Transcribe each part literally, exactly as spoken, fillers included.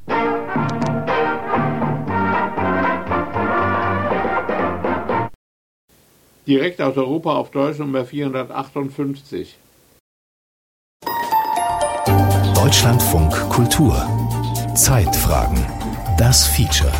Direkt aus Europa auf Deutsch Nummer vierhundertachtundfünfzig. Deutschlandfunk Kultur. Zeitfragen. Das Feature.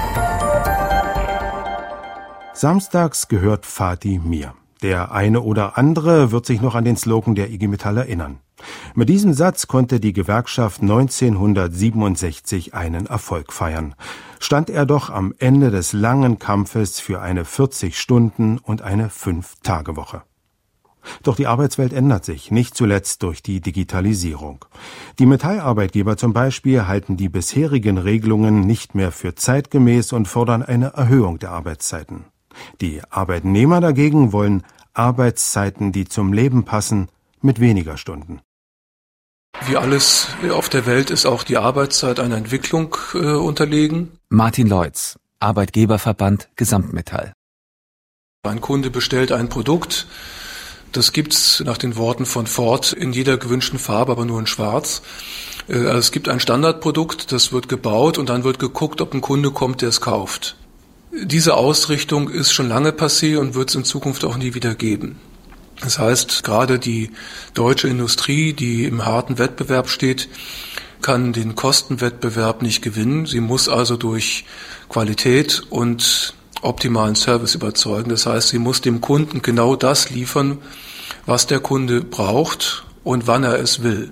Samstags gehört Fatih mir. Der eine oder andere wird sich noch an den Slogan der I G Metall erinnern. Mit diesem Satz konnte die Gewerkschaft neunzehnhundertsiebenundsechzig einen Erfolg feiern. Stand er doch am Ende des langen Kampfes für eine vierzig Stunden und eine fünf-Tage-Woche. Doch die Arbeitswelt ändert sich, nicht zuletzt durch die Digitalisierung. Die Metallarbeitgeber zum Beispiel halten die bisherigen Regelungen nicht mehr für zeitgemäß und fordern eine Erhöhung der Arbeitszeiten. Die Arbeitnehmer dagegen wollen Arbeitszeiten, die zum Leben passen, mit weniger Stunden. Wie alles auf der Welt ist auch die Arbeitszeit einer Entwicklung äh, unterlegen. Martin Leutz, Arbeitgeberverband Gesamtmetall. Ein Kunde bestellt ein Produkt, das gibt's nach den Worten von Ford in jeder gewünschten Farbe, aber nur in Schwarz. Äh, also es gibt ein Standardprodukt, das wird gebaut und dann wird geguckt, ob ein Kunde kommt, der es kauft. Diese Ausrichtung ist schon lange passé und wird es in Zukunft auch nie wieder geben. Das heißt, gerade die deutsche Industrie, die im harten Wettbewerb steht, kann den Kostenwettbewerb nicht gewinnen. Sie muss also durch Qualität und optimalen Service überzeugen. Das heißt, sie muss dem Kunden genau das liefern, was der Kunde braucht und wann er es will.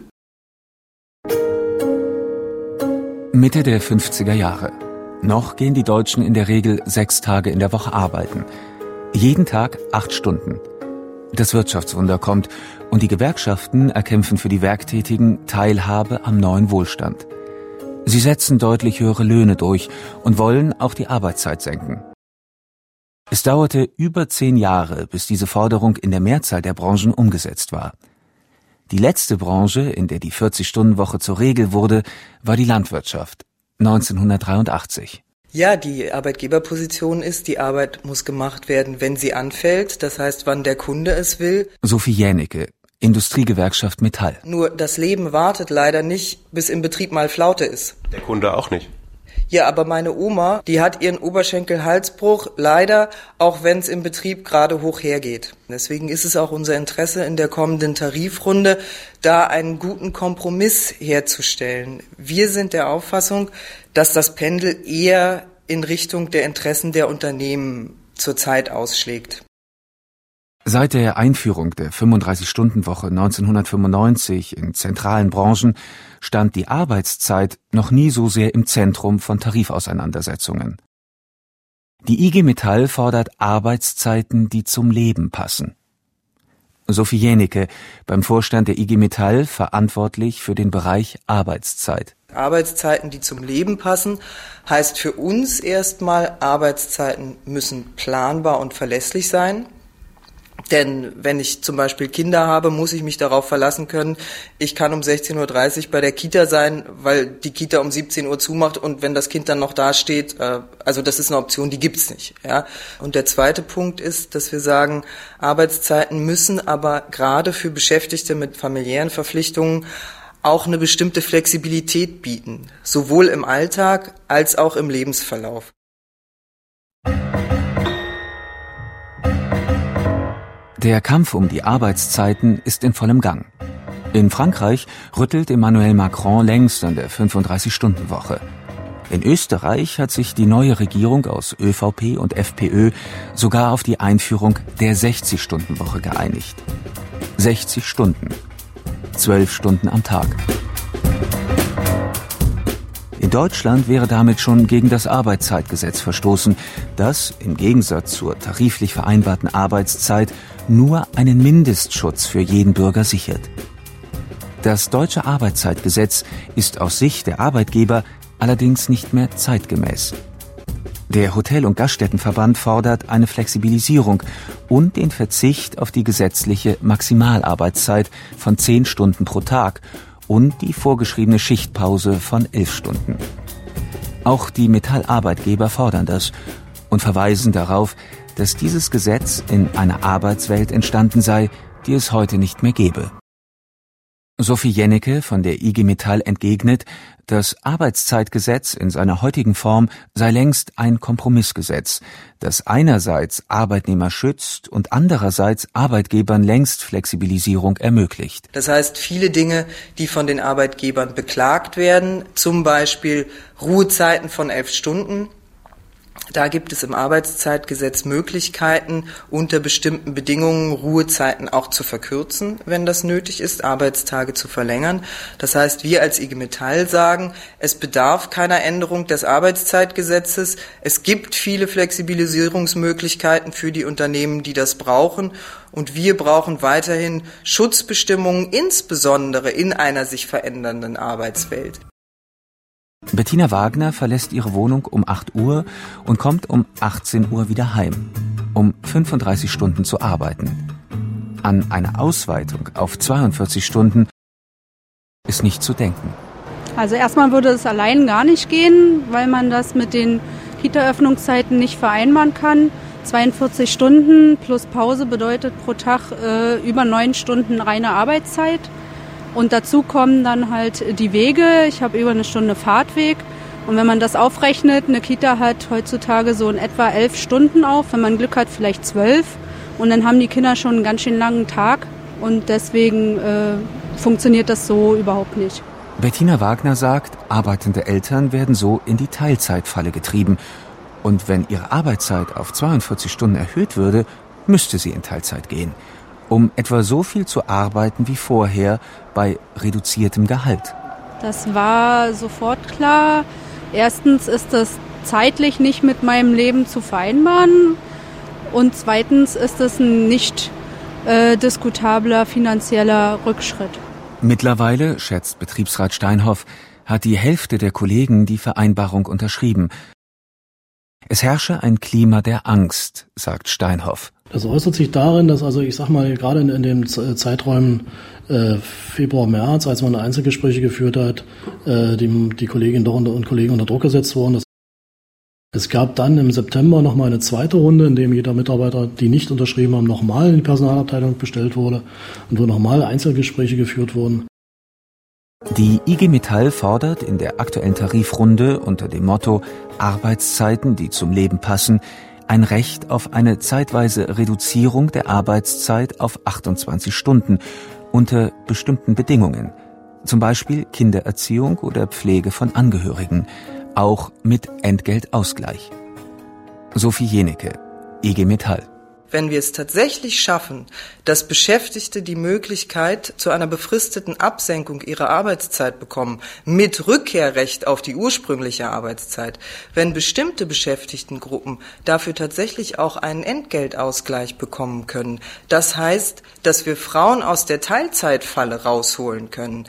Mitte der fünfziger Jahre. Noch gehen die Deutschen in der Regel sechs Tage in der Woche arbeiten. Jeden Tag acht Stunden. Das Wirtschaftswunder kommt und die Gewerkschaften erkämpfen für die Werktätigen Teilhabe am neuen Wohlstand. Sie setzen deutlich höhere Löhne durch und wollen auch die Arbeitszeit senken. Es dauerte über zehn Jahre, bis diese Forderung in der Mehrzahl der Branchen umgesetzt war. Die letzte Branche, in der die vierzig-Stunden-Woche zur Regel wurde, war die Landwirtschaft, neunzehnhundertdreiundachtzig. Ja, die Arbeitgeberposition ist, die Arbeit muss gemacht werden, wenn sie anfällt, das heißt, wann der Kunde es will. Sophie Jänicke, Industriegewerkschaft Metall. Nur das Leben wartet leider nicht, bis im Betrieb mal Flaute ist. Der Kunde auch nicht. Ja, aber meine Oma, die hat ihren Oberschenkel-Halsbruch leider, auch wenn es im Betrieb gerade hoch hergeht. Deswegen ist es auch unser Interesse in der kommenden Tarifrunde, da einen guten Kompromiss herzustellen. Wir sind der Auffassung, dass das Pendel eher in Richtung der Interessen der Unternehmen zurzeit ausschlägt. Seit der Einführung der fünfunddreißig-Stunden-Woche neunzehnhundertfünfundneunzig in zentralen Branchen stand die Arbeitszeit noch nie so sehr im Zentrum von Tarifauseinandersetzungen. Die I G Metall fordert Arbeitszeiten, die zum Leben passen. Sophie Jänicke, beim Vorstand der I G Metall, verantwortlich für den Bereich Arbeitszeit. Arbeitszeiten, die zum Leben passen, heißt für uns erstmal, Arbeitszeiten müssen planbar und verlässlich sein. Denn wenn ich zum Beispiel Kinder habe, muss ich mich darauf verlassen können, ich kann um sechzehn Uhr dreißig bei der Kita sein, weil die Kita um siebzehn Uhr zumacht und wenn das Kind dann noch da steht, äh, also das ist eine Option, die gibt's nicht. Ja? Und der zweite Punkt ist, dass wir sagen, Arbeitszeiten müssen aber gerade für Beschäftigte mit familiären Verpflichtungen auch eine bestimmte Flexibilität bieten, sowohl im Alltag als auch im Lebensverlauf. Der Kampf um die Arbeitszeiten ist in vollem Gang. In Frankreich rüttelt Emmanuel Macron längst an der fünfunddreißig-Stunden-Woche. In Österreich hat sich die neue Regierung aus ÖVP und FPÖ sogar auf die Einführung der sechzig-Stunden-Woche geeinigt. sechzig Stunden. zwölf Stunden am Tag. In Deutschland wäre damit schon gegen das Arbeitszeitgesetz verstoßen, das im Gegensatz zur tariflich vereinbarten Arbeitszeit nur einen Mindestschutz für jeden Bürger sichert. Das deutsche Arbeitszeitgesetz ist aus Sicht der Arbeitgeber allerdings nicht mehr zeitgemäß. Der Hotel- und Gaststättenverband fordert eine Flexibilisierung und den Verzicht auf die gesetzliche Maximalarbeitszeit von zehn Stunden pro Tag und die vorgeschriebene Schichtpause von elf Stunden. Auch die Metallarbeitgeber fordern das und verweisen darauf, dass dieses Gesetz in einer Arbeitswelt entstanden sei, die es heute nicht mehr gäbe. Sophie Jennecke von der I G Metall entgegnet, das Arbeitszeitgesetz in seiner heutigen Form sei längst ein Kompromissgesetz, das einerseits Arbeitnehmer schützt und andererseits Arbeitgebern längst Flexibilisierung ermöglicht. Das heißt, viele Dinge, die von den Arbeitgebern beklagt werden, zum Beispiel Ruhezeiten von elf Stunden, da gibt es im Arbeitszeitgesetz Möglichkeiten, unter bestimmten Bedingungen Ruhezeiten auch zu verkürzen, wenn das nötig ist, Arbeitstage zu verlängern. Das heißt, wir als I G Metall sagen, es bedarf keiner Änderung des Arbeitszeitgesetzes. Es gibt viele Flexibilisierungsmöglichkeiten für die Unternehmen, die das brauchen. Und wir brauchen weiterhin Schutzbestimmungen, insbesondere in einer sich verändernden Arbeitswelt. Bettina Wagner verlässt ihre Wohnung um acht Uhr und kommt um achtzehn Uhr wieder heim, um fünfunddreißig Stunden zu arbeiten. An eine Ausweitung auf zweiundvierzig Stunden ist nicht zu denken. Also erstmal würde es allein gar nicht gehen, weil man das mit den Kita-Öffnungszeiten nicht vereinbaren kann. zweiundvierzig Stunden plus Pause bedeutet pro Tag äh, über neun Stunden reine Arbeitszeit. Und dazu kommen dann halt die Wege. Ich habe über eine Stunde Fahrtweg. Und wenn man das aufrechnet, eine Kita hat heutzutage so in etwa elf Stunden auf. Wenn man Glück hat, vielleicht zwölf. Und dann haben die Kinder schon einen ganz schön langen Tag. Und deswegen äh, funktioniert das so überhaupt nicht. Bettina Wagner sagt, arbeitende Eltern werden so in die Teilzeitfalle getrieben. Und wenn ihre Arbeitszeit auf zweiundvierzig Stunden erhöht würde, müsste sie in Teilzeit gehen, um etwa so viel zu arbeiten wie vorher bei reduziertem Gehalt. Das war sofort klar. Erstens ist das zeitlich nicht mit meinem Leben zu vereinbaren und zweitens ist es ein nicht äh, diskutabler finanzieller Rückschritt. Mittlerweile, schätzt Betriebsrat Steinhoff, hat die Hälfte der Kollegen die Vereinbarung unterschrieben. Es herrsche ein Klima der Angst, sagt Steinhoff. Das äußert sich darin, dass also ich sag mal gerade in, in den Zeiträumen äh, Februar, März, als man Einzelgespräche geführt hat, äh, die, die Kolleginnen und Kollegen unter Druck gesetzt wurden. Es gab dann im September nochmal eine zweite Runde, in dem jeder Mitarbeiter, die nicht unterschrieben haben, nochmal in die Personalabteilung bestellt wurde und wo nochmal Einzelgespräche geführt wurden. Die I G Metall fordert in der aktuellen Tarifrunde unter dem Motto Arbeitszeiten, die zum Leben passen, ein Recht auf eine zeitweise Reduzierung der Arbeitszeit auf achtundzwanzig Stunden unter bestimmten Bedingungen, zum Beispiel Kindererziehung oder Pflege von Angehörigen, auch mit Entgeltausgleich. Sophie Jennecke, I G Metall. Wenn wir es tatsächlich schaffen, dass Beschäftigte die Möglichkeit zu einer befristeten Absenkung ihrer Arbeitszeit bekommen, mit Rückkehrrecht auf die ursprüngliche Arbeitszeit, wenn bestimmte Beschäftigtengruppen dafür tatsächlich auch einen Entgeltausgleich bekommen können, das heißt, dass wir Frauen aus der Teilzeitfalle rausholen können,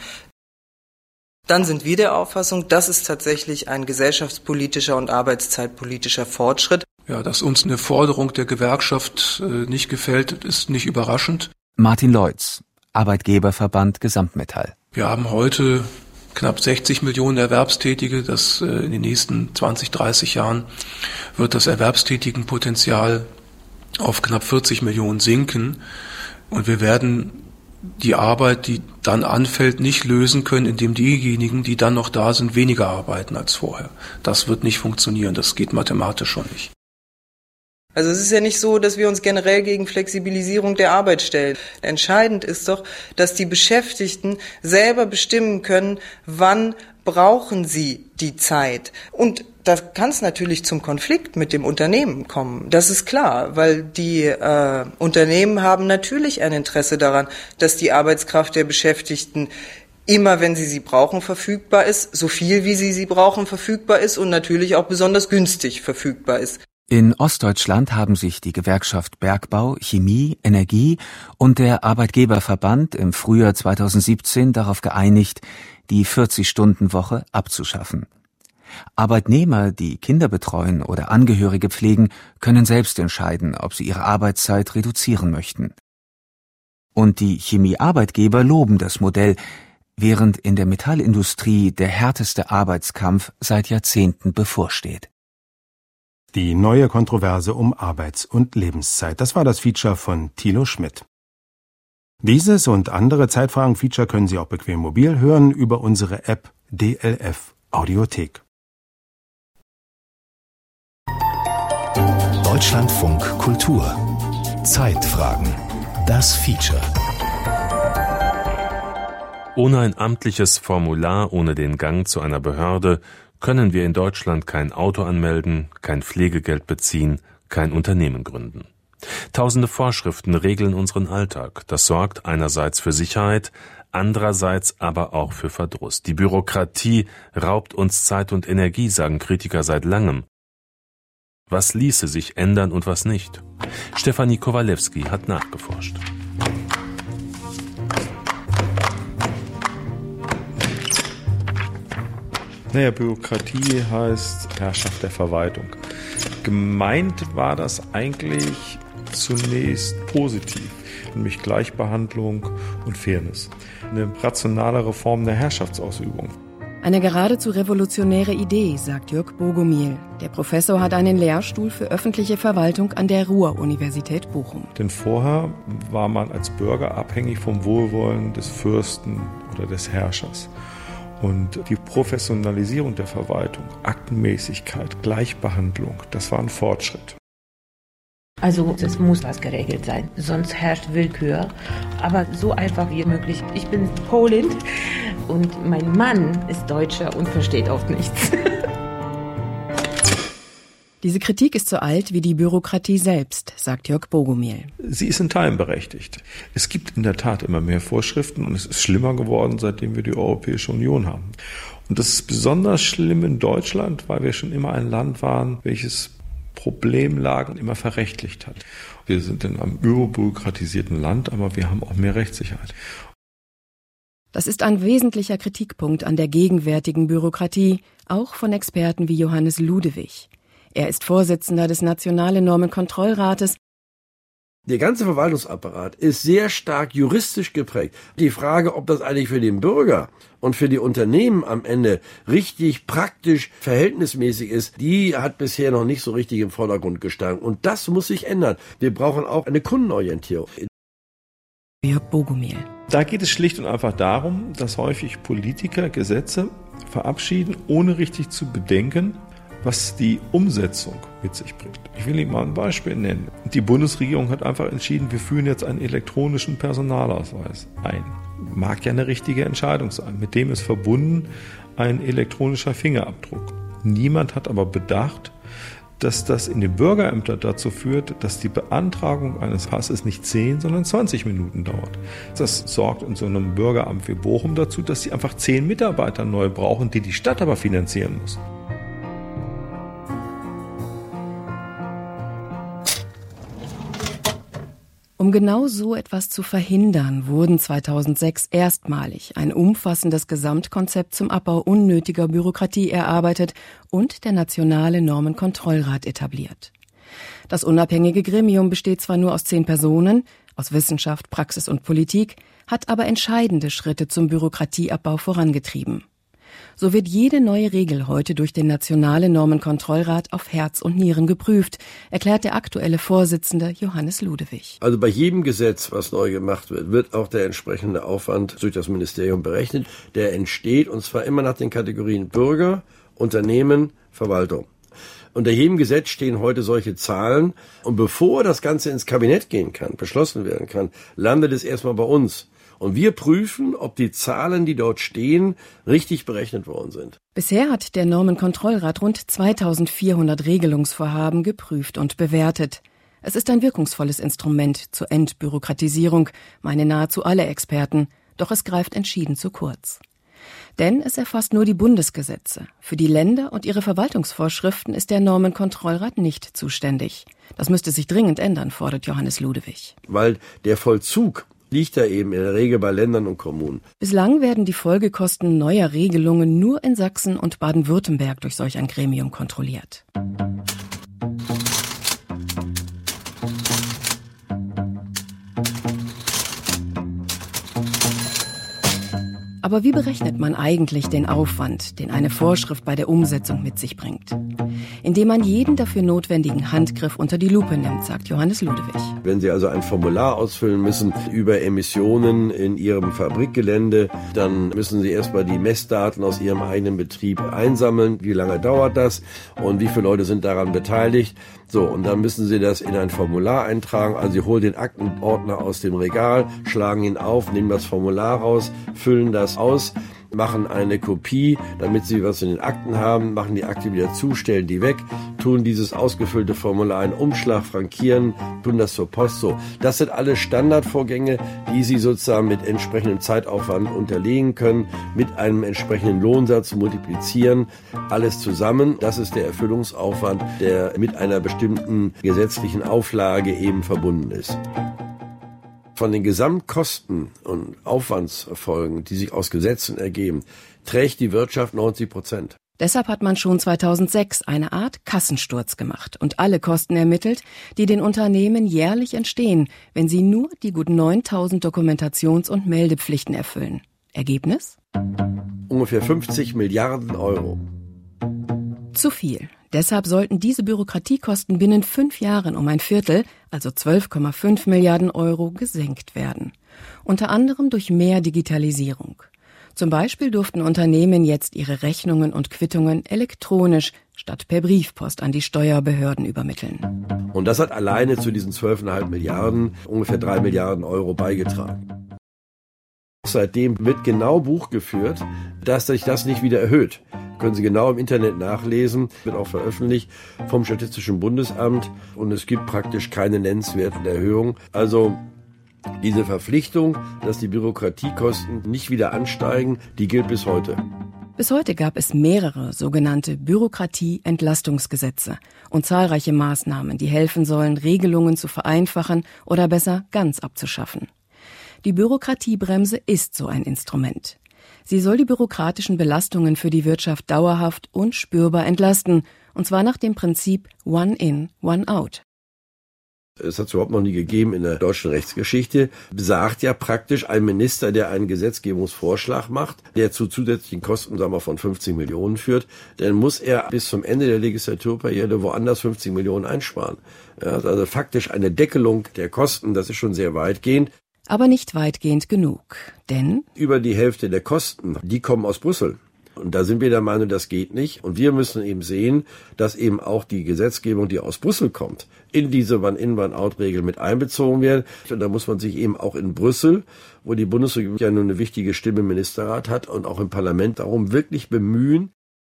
dann sind wir der Auffassung, das ist tatsächlich ein gesellschaftspolitischer und arbeitszeitpolitischer Fortschritt. Ja, dass uns eine Forderung der Gewerkschaft äh, nicht gefällt, ist nicht überraschend. Martin Leutz, Arbeitgeberverband Gesamtmetall. Wir haben heute knapp sechzig Millionen Erwerbstätige. Das äh, in den nächsten zwanzig, dreißig Jahren wird das Erwerbstätigenpotenzial auf knapp vierzig Millionen sinken. Und wir werden die Arbeit, die dann anfällt, nicht lösen können, indem diejenigen, die dann noch da sind, weniger arbeiten als vorher. Das wird nicht funktionieren. Das geht mathematisch schon nicht. Also es ist ja nicht so, dass wir uns generell gegen Flexibilisierung der Arbeit stellen. Entscheidend ist doch, dass die Beschäftigten selber bestimmen können, wann brauchen sie die Zeit. Und da kann es natürlich zum Konflikt mit dem Unternehmen kommen. Das ist klar, weil die äh, Unternehmen haben natürlich ein Interesse daran, dass die Arbeitskraft der Beschäftigten immer, wenn sie sie brauchen, verfügbar ist, so viel wie sie sie brauchen, verfügbar ist und natürlich auch besonders günstig verfügbar ist. In Ostdeutschland haben sich die Gewerkschaft Bergbau, Chemie, Energie und der Arbeitgeberverband im Frühjahr zweitausendsiebzehn darauf geeinigt, die vierzig-Stunden-Woche abzuschaffen. Arbeitnehmer, die Kinder betreuen oder Angehörige pflegen, können selbst entscheiden, ob sie ihre Arbeitszeit reduzieren möchten. Und die Chemiearbeitgeber loben das Modell, während in der Metallindustrie der härteste Arbeitskampf seit Jahrzehnten bevorsteht. Die neue Kontroverse um Arbeits- und Lebenszeit. Das war das Feature von Thilo Schmidt. Dieses und andere Zeitfragen-Feature können Sie auch bequem mobil hören über unsere App D L F Audiothek. Deutschlandfunk Kultur. Zeitfragen. Das Feature. Ohne ein amtliches Formular, ohne den Gang zu einer Behörde, können wir in Deutschland kein Auto anmelden, kein Pflegegeld beziehen, kein Unternehmen gründen. Tausende Vorschriften regeln unseren Alltag. Das sorgt einerseits für Sicherheit, andererseits aber auch für Verdruss. Die Bürokratie raubt uns Zeit und Energie, sagen Kritiker seit langem. Was ließe sich ändern und was nicht? Stefanie Kowalewski hat nachgeforscht. Naja, Bürokratie heißt Herrschaft der Verwaltung. Gemeint war das eigentlich zunächst positiv, nämlich Gleichbehandlung und Fairness. Eine rationalere Form der Herrschaftsausübung. Eine geradezu revolutionäre Idee, sagt Jörg Bogomil. Der Professor hat einen Lehrstuhl für öffentliche Verwaltung an der Ruhr-Universität Bochum. Denn vorher war man als Bürger abhängig vom Wohlwollen des Fürsten oder des Herrschers. Und die Professionalisierung der Verwaltung, Aktenmäßigkeit, Gleichbehandlung, das war ein Fortschritt. Also es muss was geregelt sein, sonst herrscht Willkür, aber so einfach wie möglich. Ich bin Polin und mein Mann ist Deutscher und versteht oft nichts. Diese Kritik ist so alt wie die Bürokratie selbst, sagt Jörg Bogomil. Sie ist in Teilen berechtigt. Es gibt in der Tat immer mehr Vorschriften und es ist schlimmer geworden, seitdem wir die Europäische Union haben. Und das ist besonders schlimm in Deutschland, weil wir schon immer ein Land waren, welches Problemlagen immer verrechtlicht hat. Wir sind in einem überbürokratisierten Land, aber wir haben auch mehr Rechtssicherheit. Das ist ein wesentlicher Kritikpunkt an der gegenwärtigen Bürokratie, auch von Experten wie Johannes Ludewig. Er ist Vorsitzender des Nationalen Normenkontrollrates. Der ganze Verwaltungsapparat ist sehr stark juristisch geprägt. Die Frage, ob das eigentlich für den Bürger und für die Unternehmen am Ende richtig, praktisch, verhältnismäßig ist, die hat bisher noch nicht so richtig im Vordergrund gestanden. Und das muss sich ändern. Wir brauchen auch eine Kundenorientierung. Jörg Bogomil. Da geht es schlicht und einfach darum, dass häufig Politiker Gesetze verabschieden, ohne richtig zu bedenken, was die Umsetzung mit sich bringt. Ich will Ihnen mal ein Beispiel nennen. Die Bundesregierung hat einfach entschieden, wir führen jetzt einen elektronischen Personalausweis ein. Mag ja eine richtige Entscheidung sein. Mit dem ist verbunden ein elektronischer Fingerabdruck. Niemand hat aber bedacht, dass das in den Bürgerämtern dazu führt, dass die Beantragung eines Passes nicht zehn, sondern zwanzig Minuten dauert. Das sorgt in so einem Bürgeramt wie Bochum dazu, dass sie einfach zehn Mitarbeiter neu brauchen, die die Stadt aber finanzieren muss. Um genau so etwas zu verhindern, wurden zweitausendsechs erstmalig ein umfassendes Gesamtkonzept zum Abbau unnötiger Bürokratie erarbeitet und der Nationale Normenkontrollrat etabliert. Das unabhängige Gremium besteht zwar nur aus zehn Personen, aus Wissenschaft, Praxis und Politik, hat aber entscheidende Schritte zum Bürokratieabbau vorangetrieben. So wird jede neue Regel heute durch den Nationalen Normenkontrollrat auf Herz und Nieren geprüft, erklärt der aktuelle Vorsitzende Johannes Ludewig. Also bei jedem Gesetz, was neu gemacht wird, wird auch der entsprechende Aufwand durch das Ministerium berechnet. Der entsteht und zwar immer nach den Kategorien Bürger, Unternehmen, Verwaltung. Unter jedem Gesetz stehen heute solche Zahlen und bevor das Ganze ins Kabinett gehen kann, beschlossen werden kann, landet es erstmal bei uns. Und wir prüfen, ob die Zahlen, die dort stehen, richtig berechnet worden sind. Bisher hat der Normenkontrollrat rund zweitausendvierhundert Regelungsvorhaben geprüft und bewertet. Es ist ein wirkungsvolles Instrument zur Entbürokratisierung, meinen nahezu alle Experten, doch es greift entschieden zu kurz. Denn es erfasst nur die Bundesgesetze. Für die Länder und ihre Verwaltungsvorschriften ist der Normenkontrollrat nicht zuständig. Das müsste sich dringend ändern, fordert Johannes Ludewig. Weil der Vollzug liegt da eben in der Regel bei Ländern und Kommunen. Bislang werden die Folgekosten neuer Regelungen nur in Sachsen und Baden-Württemberg durch solch ein Gremium kontrolliert. Aber wie berechnet man eigentlich den Aufwand, den eine Vorschrift bei der Umsetzung mit sich bringt? Indem man jeden dafür notwendigen Handgriff unter die Lupe nimmt, sagt Johannes Ludewig. Wenn Sie also ein Formular ausfüllen müssen über Emissionen in Ihrem Fabrikgelände, dann müssen Sie erstmal die Messdaten aus Ihrem eigenen Betrieb einsammeln. Wie lange dauert das und wie viele Leute sind daran beteiligt? So, und dann müssen Sie das in ein Formular eintragen. Also Sie holen den Aktenordner aus dem Regal, schlagen ihn auf, nehmen das Formular raus, füllen das aus, machen eine Kopie, damit Sie was in den Akten haben, machen die Akte wieder zu, stellen die weg, tun dieses ausgefüllte Formular in Umschlag, frankieren, tun das zur Post. So, das sind alle Standardvorgänge, die Sie sozusagen mit entsprechendem Zeitaufwand unterlegen können, mit einem entsprechenden Lohnsatz multiplizieren, alles zusammen. Das ist der Erfüllungsaufwand, der mit einer bestimmten gesetzlichen Auflage eben verbunden ist. Von den Gesamtkosten und Aufwandsfolgen, die sich aus Gesetzen ergeben, trägt die Wirtschaft neunzig Prozent. Deshalb hat man schon zweitausendsechs eine Art Kassensturz gemacht und alle Kosten ermittelt, die den Unternehmen jährlich entstehen, wenn sie nur die gut neuntausend Dokumentations- und Meldepflichten erfüllen. Ergebnis? Ungefähr fünfzig Milliarden Euro. Zu viel. Deshalb sollten diese Bürokratiekosten binnen fünf Jahren um ein Viertel, also zwölf Komma fünf Milliarden Euro, gesenkt werden. Unter anderem durch mehr Digitalisierung. Zum Beispiel durften Unternehmen jetzt ihre Rechnungen und Quittungen elektronisch statt per Briefpost an die Steuerbehörden übermitteln. Und das hat alleine zu diesen zwölf Komma fünf Milliarden ungefähr drei Milliarden Euro beigetragen. Seitdem wird genau Buch geführt, dass sich das nicht wieder erhöht. Können Sie genau im Internet nachlesen, wird auch veröffentlicht vom Statistischen Bundesamt und es gibt praktisch keine nennenswerten Erhöhungen. Also diese Verpflichtung, dass die Bürokratiekosten nicht wieder ansteigen, die gilt bis heute. Bis heute gab es mehrere sogenannte Bürokratie-Entlastungsgesetze und zahlreiche Maßnahmen, die helfen sollen, Regelungen zu vereinfachen oder besser ganz abzuschaffen. Die Bürokratiebremse ist so ein Instrument. Sie soll die bürokratischen Belastungen für die Wirtschaft dauerhaft und spürbar entlasten, und zwar nach dem Prinzip One in, One out. Es hat es überhaupt noch nie gegeben in der deutschen Rechtsgeschichte, besagt ja praktisch ein Minister, der einen Gesetzgebungsvorschlag macht, der zu zusätzlichen Kosten, sagen wir, von fünfzig Millionen führt, dann muss er bis zum Ende der Legislaturperiode woanders fünfzig Millionen einsparen. Ja, also faktisch eine Deckelung der Kosten, das ist schon sehr weitgehend. Aber nicht weitgehend genug, denn über die Hälfte der Kosten, die kommen aus Brüssel. Und da sind wir der Meinung, das geht nicht. Und wir müssen eben sehen, dass eben auch die Gesetzgebung, die aus Brüssel kommt, in diese One-in, One-out-Regel mit einbezogen werden. Und da muss man sich eben auch in Brüssel, wo die Bundesregierung ja nun eine wichtige Stimme im Ministerrat hat und auch im Parlament, darum wirklich bemühen.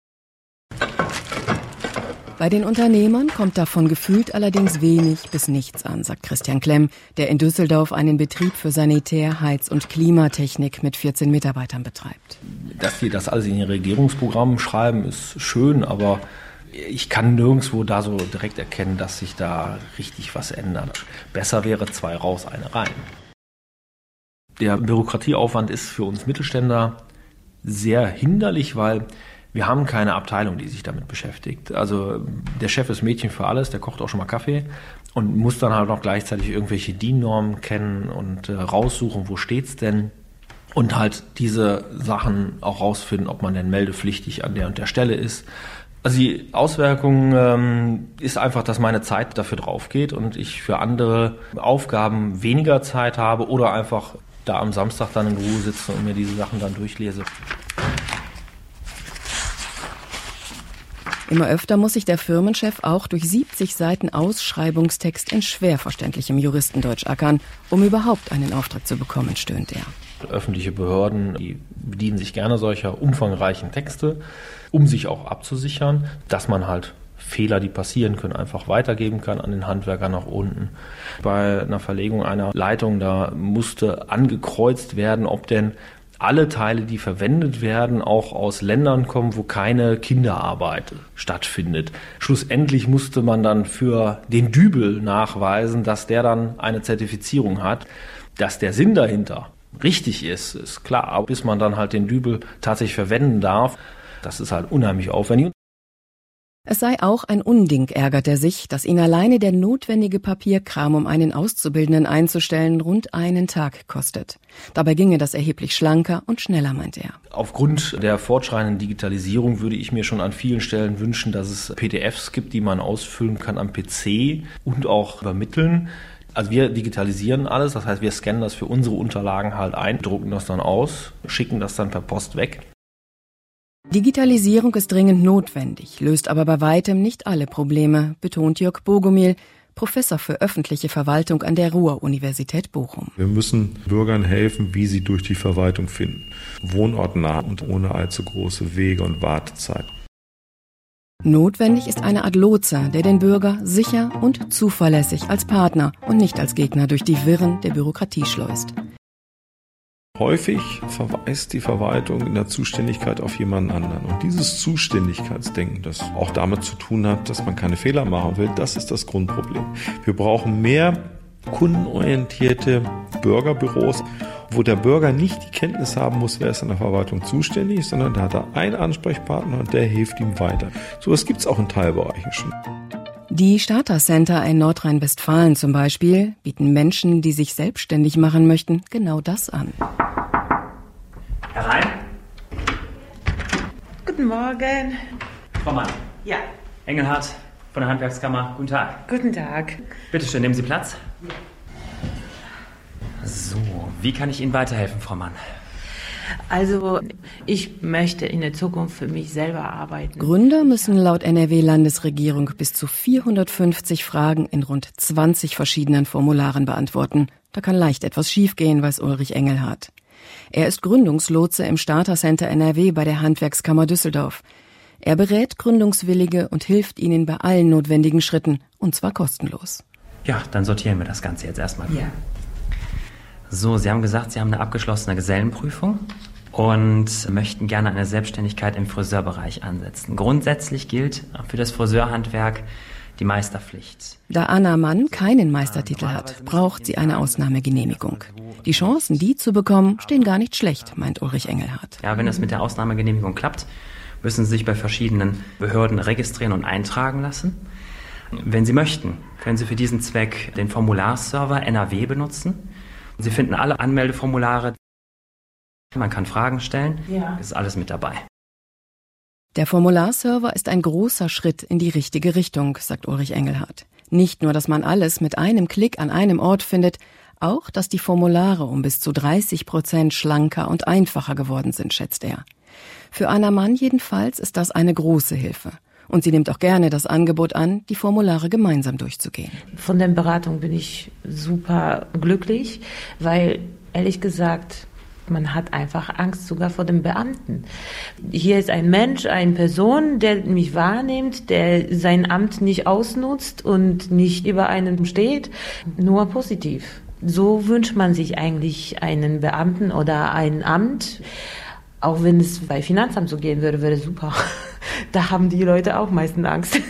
Bei den Unternehmern kommt davon gefühlt allerdings wenig bis nichts an, sagt Christian Klemm, der in Düsseldorf einen Betrieb für Sanitär-, Heiz- und Klimatechnik mit vierzehn Mitarbeitern betreibt. Dass die das alles in ihr Regierungsprogramm schreiben, ist schön, aber ich kann nirgendwo da so direkt erkennen, dass sich da richtig was ändert. Besser wäre zwei raus, eine rein. Der Bürokratieaufwand ist für uns Mittelständler sehr hinderlich, weil wir haben keine Abteilung, die sich damit beschäftigt. Also der Chef ist Mädchen für alles, der kocht auch schon mal Kaffee und muss dann halt noch gleichzeitig irgendwelche D I N-Normen kennen und äh, raussuchen, wo steht's denn, und halt diese Sachen auch rausfinden, ob man denn meldepflichtig an der und der Stelle ist. Also die Auswirkung ähm, ist einfach, dass meine Zeit dafür drauf geht und ich für andere Aufgaben weniger Zeit habe oder einfach da am Samstag dann in Ruhe sitze und mir diese Sachen dann durchlese. Immer öfter muss sich der Firmenchef auch durch siebzig Seiten Ausschreibungstext in schwer verständlichem Juristendeutsch ackern, um überhaupt einen Auftrag zu bekommen, stöhnt er. Öffentliche Behörden, die bedienen sich gerne solcher umfangreichen Texte, um sich auch abzusichern, dass man halt Fehler, die passieren können, einfach weitergeben kann an den Handwerker nach unten. Bei einer Verlegung einer Leitung, da musste angekreuzt werden, ob denn alle Teile, die verwendet werden, auch aus Ländern kommen, wo keine Kinderarbeit stattfindet. Schlussendlich musste man dann für den Dübel nachweisen, dass der dann eine Zertifizierung hat. Dass der Sinn dahinter richtig ist, ist klar. Aber bis man dann halt den Dübel tatsächlich verwenden darf, das ist halt unheimlich aufwendig. Es sei auch ein Unding, ärgert er sich, dass ihn alleine der notwendige Papierkram, um einen Auszubildenden einzustellen, rund einen Tag kostet. Dabei ginge das erheblich schlanker und schneller, meint er. Aufgrund der fortschreitenden Digitalisierung würde ich mir schon an vielen Stellen wünschen, dass es P D Fs gibt, die man ausfüllen kann am P C und auch übermitteln. Also wir digitalisieren alles, das heißt, wir scannen das für unsere Unterlagen halt ein, drucken das dann aus, schicken das dann per Post weg. Digitalisierung ist dringend notwendig, löst aber bei weitem nicht alle Probleme, betont Jörg Bogumil, Professor für öffentliche Verwaltung an der Ruhr-Universität Bochum. Wir müssen Bürgern helfen, wie sie durch die Verwaltung finden. Wohnortnah und ohne allzu große Wege und Wartezeit. Notwendig ist eine Art Lotse, der den Bürger sicher und zuverlässig als Partner und nicht als Gegner durch die Wirren der Bürokratie schleust. Häufig verweist die Verwaltung in der Zuständigkeit auf jemanden anderen. Und dieses Zuständigkeitsdenken, das auch damit zu tun hat, dass man keine Fehler machen will, das ist das Grundproblem. Wir brauchen mehr kundenorientierte Bürgerbüros, wo der Bürger nicht die Kenntnis haben muss, wer ist in der Verwaltung zuständig, sondern da hat er einen Ansprechpartner und der hilft ihm weiter. So etwas gibt es auch in Teilbereichen schon. Die Starter Center in Nordrhein-Westfalen zum Beispiel bieten Menschen, die sich selbstständig machen möchten, genau das an. Herein. Guten Morgen. Frau Mann. Ja. Engelhardt von der Handwerkskammer. Guten Tag. Guten Tag. Bitte schön, nehmen Sie Platz. So, wie kann ich Ihnen weiterhelfen, Frau Mann? Also, ich möchte in der Zukunft für mich selber arbeiten. Gründer müssen laut N R W-Landesregierung bis zu vierhundertfünfzig Fragen in rund zwanzig verschiedenen Formularen beantworten. Da kann leicht etwas schiefgehen, weiß Ulrich Engelhardt. Er ist Gründungslotse im Starter Center N R W bei der Handwerkskammer Düsseldorf. Er berät Gründungswillige und hilft ihnen bei allen notwendigen Schritten, und zwar kostenlos. Ja, dann sortieren wir das Ganze jetzt erstmal. Ja. So, Sie haben gesagt, Sie haben eine abgeschlossene Gesellenprüfung und möchten gerne eine Selbstständigkeit im Friseurbereich ansetzen. Grundsätzlich gilt für das Friseurhandwerk die Meisterpflicht. Da Anna Mann keinen Meistertitel hat, braucht sie eine Ausnahmegenehmigung. Die Chancen, die zu bekommen, stehen gar nicht schlecht, meint Ulrich Engelhardt. Ja, wenn es mit der Ausnahmegenehmigung klappt, müssen Sie sich bei verschiedenen Behörden registrieren und eintragen lassen. Wenn Sie möchten, können Sie für diesen Zweck den Formularserver N R W benutzen. Sie finden alle Anmeldeformulare. Man kann Fragen stellen. Ja. Ist alles mit dabei. Der Formularserver ist ein großer Schritt in die richtige Richtung, sagt Ulrich Engelhardt. Nicht nur, dass man alles mit einem Klick an einem Ort findet, auch, dass die Formulare um bis zu dreißig Prozent schlanker und einfacher geworden sind, schätzt er. Für Anna Mann jedenfalls ist das eine große Hilfe. Und sie nimmt auch gerne das Angebot an, die Formulare gemeinsam durchzugehen. Von der Beratung bin ich super glücklich, weil, ehrlich gesagt, man hat einfach Angst sogar vor dem Beamten. Hier ist ein Mensch, eine Person, der mich wahrnimmt, der sein Amt nicht ausnutzt und nicht über einen steht, nur positiv. So wünscht man sich eigentlich einen Beamten oder ein Amt. Auch wenn es bei Finanzamt so gehen würde, wäre super. Da haben die Leute auch meistens Angst.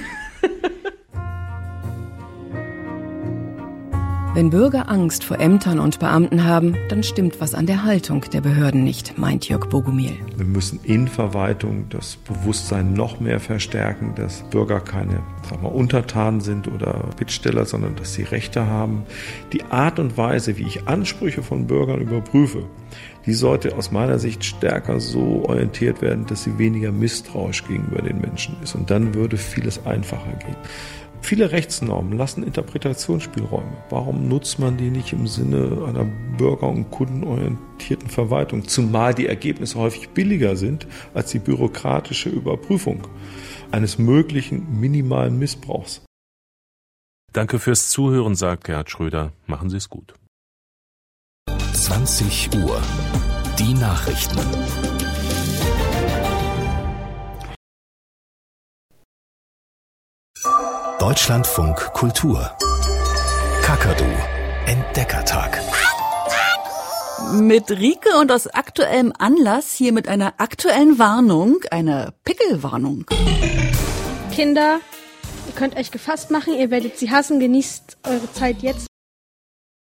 Wenn Bürger Angst vor Ämtern und Beamten haben, dann stimmt was an der Haltung der Behörden nicht, meint Jörg Bogumil. Wir müssen in Verwaltung das Bewusstsein noch mehr verstärken, dass Bürger keine, sag mal, Untertanen sind oder Bittsteller, sondern dass sie Rechte haben. Die Art und Weise, wie ich Ansprüche von Bürgern überprüfe, die sollte aus meiner Sicht stärker so orientiert werden, dass sie weniger misstrauisch gegenüber den Menschen ist. Und dann würde vieles einfacher gehen. Viele Rechtsnormen lassen Interpretationsspielräume. Warum nutzt man die nicht im Sinne einer bürger- und kundenorientierten Verwaltung? Zumal die Ergebnisse häufig billiger sind als die bürokratische Überprüfung eines möglichen minimalen Missbrauchs. Danke fürs Zuhören, sagt Gerhard Schröder. Machen Sie es gut. zwanzig Uhr. Die Nachrichten. Deutschlandfunk Kultur. Kakadu. Entdeckertag. Mit Rike und aus aktuellem Anlass hier mit einer aktuellen Warnung, einer Pickelwarnung. Kinder, ihr könnt euch gefasst machen, ihr werdet sie hassen, genießt eure Zeit jetzt.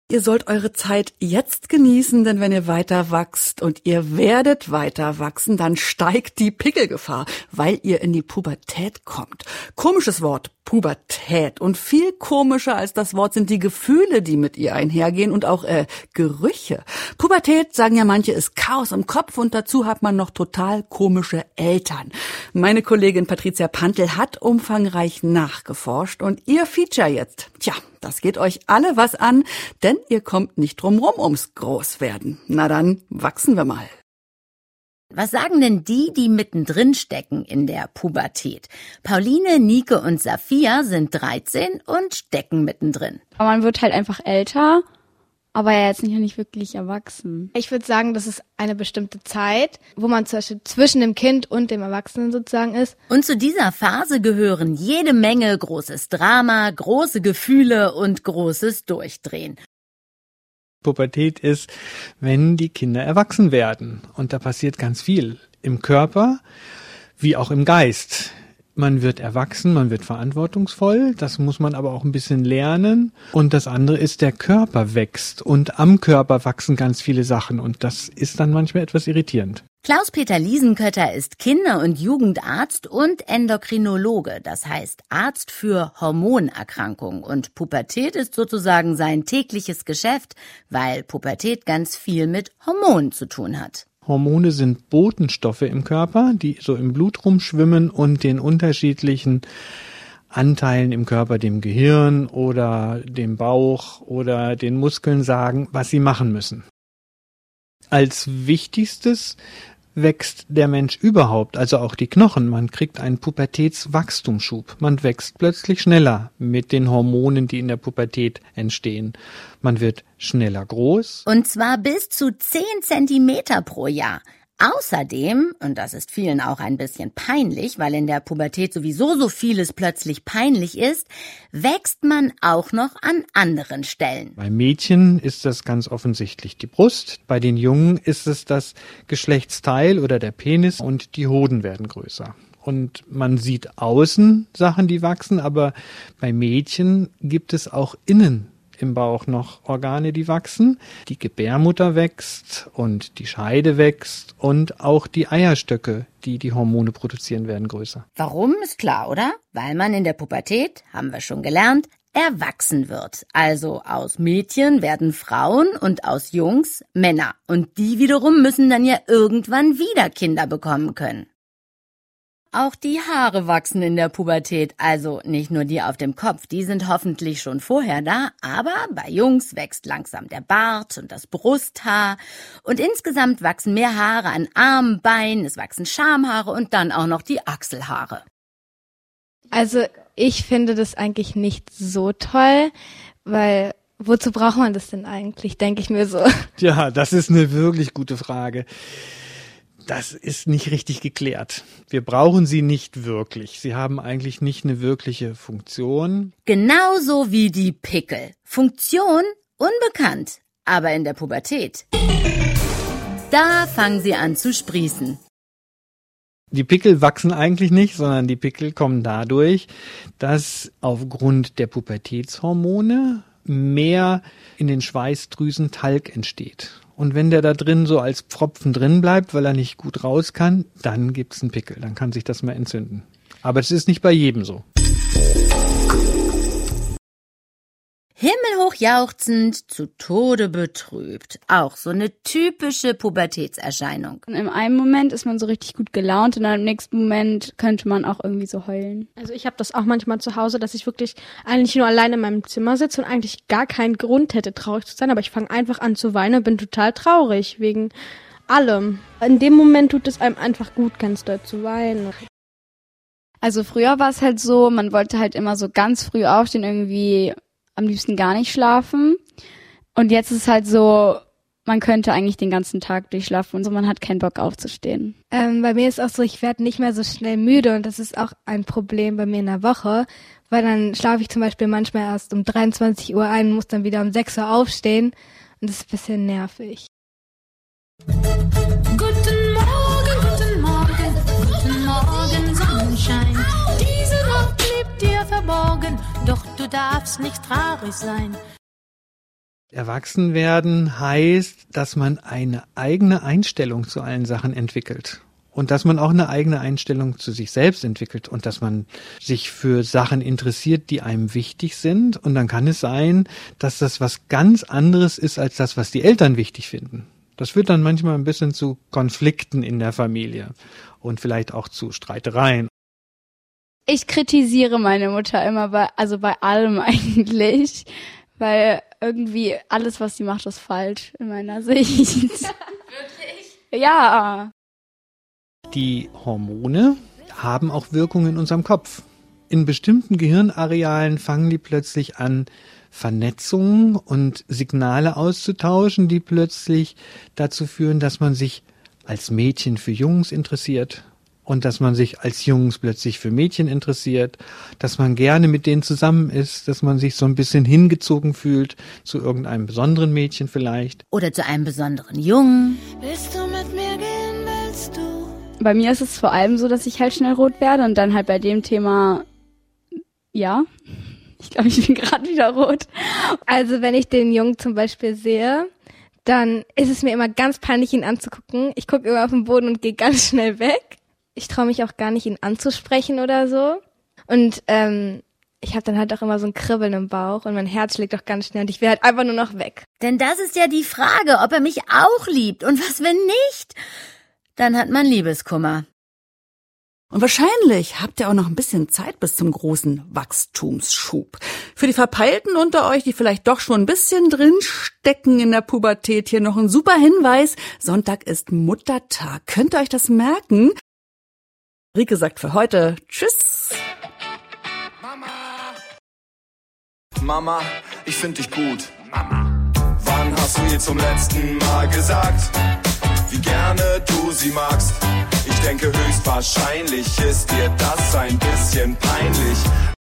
Ihr sollt eure Zeit jetzt genießen, denn wenn ihr weiter wachst und ihr werdet weiter wachsen, dann steigt die Pickelgefahr, weil ihr in die Pubertät kommt. Komisches Wort, Pubertät. Und viel komischer als das Wort sind die Gefühle, die mit ihr einhergehen und auch äh, Gerüche. Pubertät, sagen ja manche, ist Chaos im Kopf und dazu hat man noch total komische Eltern. Meine Kollegin Patricia Pantel hat umfangreich nachgeforscht und ihr Feature jetzt, tja, das geht euch alle was an, denn ihr kommt nicht drum rum ums Großwerden. Na dann, wachsen wir mal. Was sagen denn die, die mittendrin stecken in der Pubertät? Pauline, Nike und Safia sind dreizehn und stecken mittendrin. Aber man wird halt einfach älter, aber ja jetzt nicht, nicht wirklich erwachsen. Ich würde sagen, das ist eine bestimmte Zeit, wo man zum Beispiel zwischen dem Kind und dem Erwachsenen sozusagen ist. Und zu dieser Phase gehören jede Menge großes Drama, große Gefühle und großes Durchdrehen. Pubertät ist, wenn die Kinder erwachsen werden. Und da passiert ganz viel im Körper wie auch im Geist. Man wird erwachsen, man wird verantwortungsvoll, das muss man aber auch ein bisschen lernen. Und das andere ist, der Körper wächst und am Körper wachsen ganz viele Sachen und das ist dann manchmal etwas irritierend. Klaus-Peter Liesenkötter ist Kinder- und Jugendarzt und Endokrinologe, das heißt Arzt für Hormonerkrankungen. Und Pubertät ist sozusagen sein tägliches Geschäft, weil Pubertät ganz viel mit Hormonen zu tun hat. Hormone sind Botenstoffe im Körper, die so im Blut rumschwimmen und den unterschiedlichen Anteilen im Körper, dem Gehirn oder dem Bauch oder den Muskeln sagen, was sie machen müssen. Als wichtigstes wächst der Mensch überhaupt, also auch die Knochen. Man kriegt einen Pubertätswachstumsschub. Man wächst plötzlich schneller mit den Hormonen, die in der Pubertät entstehen. Man wird schneller groß. Und zwar bis zu zehn Zentimeter pro Jahr. Außerdem, und das ist vielen auch ein bisschen peinlich, weil in der Pubertät sowieso so vieles plötzlich peinlich ist, wächst man auch noch an anderen Stellen. Bei Mädchen ist das ganz offensichtlich die Brust, bei den Jungen ist es das Geschlechtsteil oder der Penis und die Hoden werden größer. Und man sieht außen Sachen, die wachsen, aber bei Mädchen gibt es auch innen im Bauch noch Organe, die wachsen. Die Gebärmutter wächst und die Scheide wächst und auch die Eierstöcke, die die Hormone produzieren, werden größer. Warum, ist klar, oder? Weil man in der Pubertät, haben wir schon gelernt, erwachsen wird. Also aus Mädchen werden Frauen und aus Jungs Männer. Und die wiederum müssen dann ja irgendwann wieder Kinder bekommen können. Auch die Haare wachsen in der Pubertät, also nicht nur die auf dem Kopf, die sind hoffentlich schon vorher da, aber bei Jungs wächst langsam der Bart und das Brusthaar und insgesamt wachsen mehr Haare an Armen, Beinen, es wachsen Schamhaare und dann auch noch die Achselhaare. Also ich finde das eigentlich nicht so toll, weil wozu braucht man das denn eigentlich, denke ich mir so. Ja, das ist eine wirklich gute Frage. Das ist nicht richtig geklärt. Wir brauchen sie nicht wirklich. Sie haben eigentlich nicht eine wirkliche Funktion. Genauso wie die Pickel. Funktion unbekannt, aber in der Pubertät. Da fangen sie an zu sprießen. Die Pickel wachsen eigentlich nicht, sondern die Pickel kommen dadurch, dass aufgrund der Pubertätshormone mehr in den Schweißdrüsen Talg entsteht. Und wenn der da drin so als Pfropfen drin bleibt, weil er nicht gut raus kann, dann gibt's einen Pickel. Dann kann sich das mal entzünden. Aber es ist nicht bei jedem so. Himmelhoch jauchzend, zu Tode betrübt. Auch so eine typische Pubertätserscheinung. Und in einem Moment ist man so richtig gut gelaunt und dann im nächsten Moment könnte man auch irgendwie so heulen. Also ich habe das auch manchmal zu Hause, dass ich wirklich eigentlich nur alleine in meinem Zimmer sitze und eigentlich gar keinen Grund hätte, traurig zu sein. Aber ich fange einfach an zu weinen und bin total traurig wegen allem. In dem Moment tut es einem einfach gut, ganz doll zu weinen. Also früher war es halt so, man wollte halt immer so ganz früh aufstehen, irgendwie am liebsten gar nicht schlafen. Und jetzt ist es halt so, man könnte eigentlich den ganzen Tag durchschlafen und so, man hat keinen Bock aufzustehen. Ähm, bei mir ist auch so, ich werde nicht mehr so schnell müde und das ist auch ein Problem bei mir in der Woche, weil dann schlafe ich zum Beispiel manchmal erst um dreiundzwanzig Uhr ein und muss dann wieder um sechs Uhr aufstehen und das ist ein bisschen nervig. Guten Morgen, guten Morgen, guten Morgen, Sonnenschein. Diese Nacht blieb dir verborgen, doch du darfst nicht traurig sein. Erwachsenwerden heißt, dass man eine eigene Einstellung zu allen Sachen entwickelt. Und dass man auch eine eigene Einstellung zu sich selbst entwickelt und dass man sich für Sachen interessiert, die einem wichtig sind. Und dann kann es sein, dass das was ganz anderes ist als das, was die Eltern wichtig finden. Das führt dann manchmal ein bisschen zu Konflikten in der Familie und vielleicht auch zu Streitereien. Ich kritisiere meine Mutter immer bei, also bei allem eigentlich, weil irgendwie alles, was sie macht, ist falsch in meiner Sicht. Wirklich? Ja. Die Hormone haben auch Wirkungen in unserem Kopf. In bestimmten Gehirnarealen fangen die plötzlich an, Vernetzungen und Signale auszutauschen, die plötzlich dazu führen, dass man sich als Mädchen für Jungs interessiert und dass man sich als Jungs plötzlich für Mädchen interessiert, dass man gerne mit denen zusammen ist, dass man sich so ein bisschen hingezogen fühlt zu irgendeinem besonderen Mädchen vielleicht. Oder zu einem besonderen Jungen. Willst du mit mir gehen, willst du? Bei mir ist es vor allem so, dass ich halt schnell rot werde und dann halt bei dem Thema, ja, ich glaube, ich bin gerade wieder rot. Also wenn ich den Jungen zum Beispiel sehe, dann ist es mir immer ganz peinlich, ihn anzugucken. Ich gucke immer auf den Boden und gehe ganz schnell weg. Ich traue mich auch gar nicht, ihn anzusprechen oder so. Und ähm, ich habe dann halt auch immer so ein Kribbeln im Bauch und mein Herz schlägt auch ganz schnell und ich will halt einfach nur noch weg. Denn das ist ja die Frage, ob er mich auch liebt und was, wenn nicht? Dann hat man Liebeskummer. Und wahrscheinlich habt ihr auch noch ein bisschen Zeit bis zum großen Wachstumsschub. Für die Verpeilten unter euch, die vielleicht doch schon ein bisschen drin stecken in der Pubertät, hier noch ein super Hinweis. Sonntag ist Muttertag. Könnt ihr euch das merken? Rike sagt für heute Tschüss. Mama, Mama, ich find dich gut. Mama, wann hast du ihr zum letzten Mal gesagt, wie gerne du sie magst? Ich denke, höchstwahrscheinlich ist dir das ein bisschen peinlich.